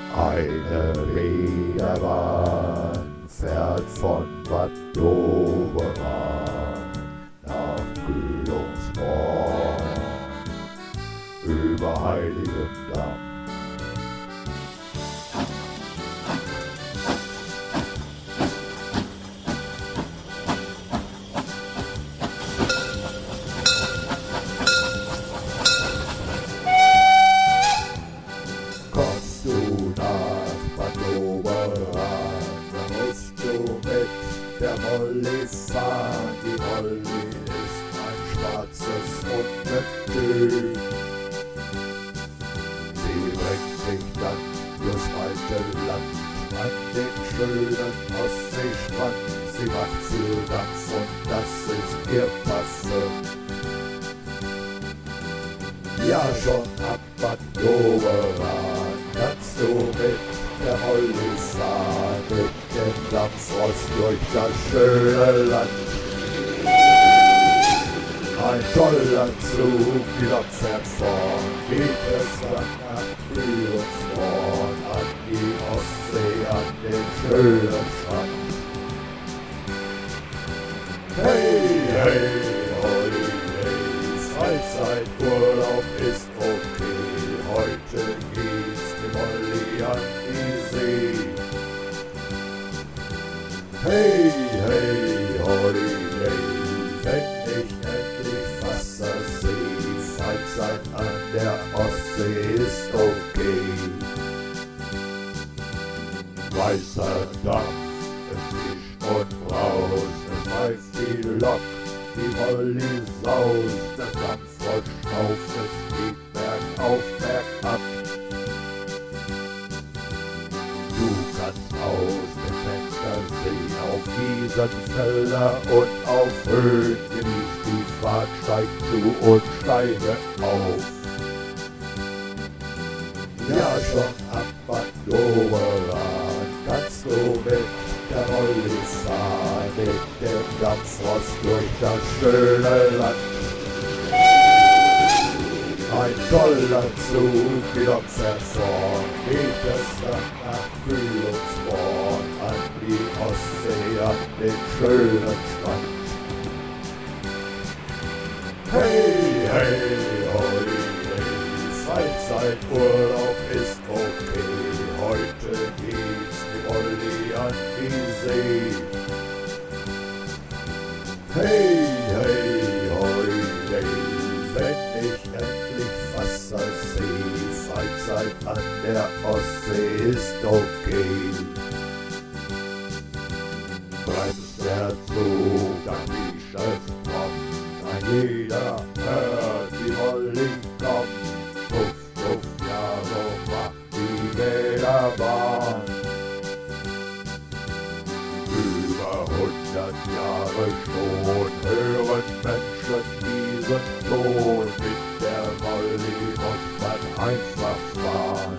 Eine Reederbahn fährt von Bad Doberan nach Kühlungsborn über Heiligendamm. Kommst du nach Bad Doberan, dann musst du mit der Molly fahren. Die Molly ist ein schwarzes Ungetüm. Sie bringt dich dann durchs weite Land an den schönen Ostseestrand. Sie macht viel Dampf und das ist ihr Parfüm. Ja, schon ab Bad Doberan kannst du mit der Molly fahren, mit dem Dampfrost durch das schöne Land. Ein toller Zug, die Lok fährt vorn, geht es dann nach Kühlungsborn an die Ostsee, an den schönen Strand. Hey, hey, Holiday, Freizeiturlaub ist okay, heute geht's die Molly an die See. Hey, hey, Holiday, wenn ich endlich Wasser seh, Freizeit an der Ostsee ist okay. Weißer Dampf, es zischt und braust, es pfeift die Lok, die Molly saust, das Dampfrost schnauft, es geht bergauf, bergab. Du kannst aus dem Fenster sehen auf Wiesen, Felder und auf Höhen, genieß die Fahrt, steig zu und steige auf. Ja, schon ab Bad Doberan kannst du mit der Molly fahren, mit dem Dampfrost durch das schöne Land. Ein toller Zug, die Lok fährt vorn, geht es dann nach Kühlungsborn an die Ostsee, an den schönen Strand. Hey, hey, Holiday, Freizeiturlaub ist okay, heute geht's die Molly an die See. Hey, hey, Holiday, wenn ich endlich Wasser seh, Freizeit an der Ostsee ist okay. Bremst der Zug, dann die Chef kommt, ein jeder hört die Molly kommt. Tuff, tuff, ja, so macht die Reederbahn. Über 100 Jahre schon hören Menschen diesen Ton. Mit der Molly muss man einfach fahren.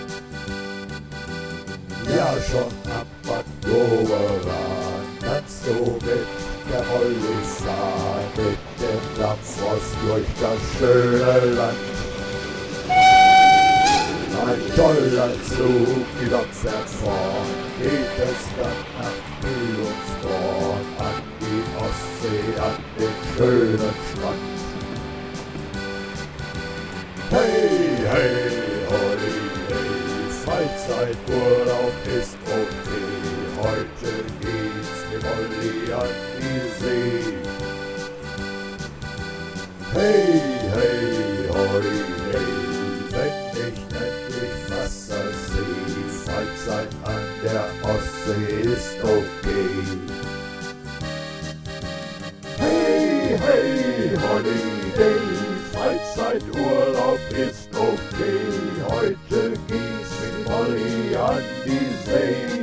Ja, schon ab Bad Doberan kannst du mit der Molly fahren, mit dem Dampfrost durch das schöne Land. Ein toller Zug, die Lok fährt vorn, geht es dann nach Kühlungsborn an die Ostsee, an den schönen Strand. Hey, hey, Holiday, Freizeiturlaub ist okay, heute geht's die Molly an die See. Hey, hey, Holiday, wenn ich endlich Wasser seh, Freizeit an der Ostsee ist okay. Hey, hey, Holiday, Freizeiturlaub ist okay, heute geht's mit Molly an die See.